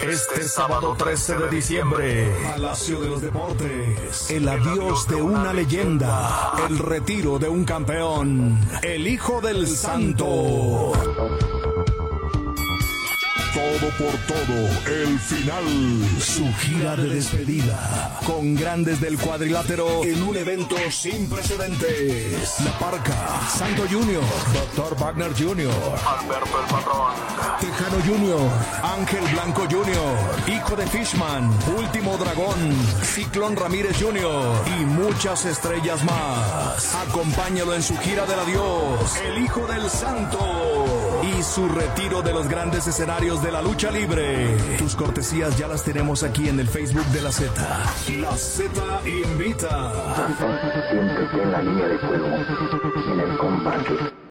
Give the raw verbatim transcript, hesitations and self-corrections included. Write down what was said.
Este sábado trece de diciembre, Palacio de los Deportes, el adiós de una leyenda, el retiro de un campeón, el Hijo del Santo. Todo por todo, el final. Su gira de despedida, con grandes del cuadrilátero en un evento sin precedentes. La Parca, Santo Junior, Doctor Wagner junior, Alberto el Patrón, Tejano junior, Ángel Blanco junior, Hijo de Fishman, Último Dragón, Ciclón Ramírez junior y muchas estrellas más. Acompáñalo en su gira del adiós, el Hijo del Santo, y su retiro de los grandes escenarios de la lucha libre. Tus cortesías ya las tenemos aquí en el Facebook de la Z. La Z invita. Siéntete en la línea de fuego, en el combate.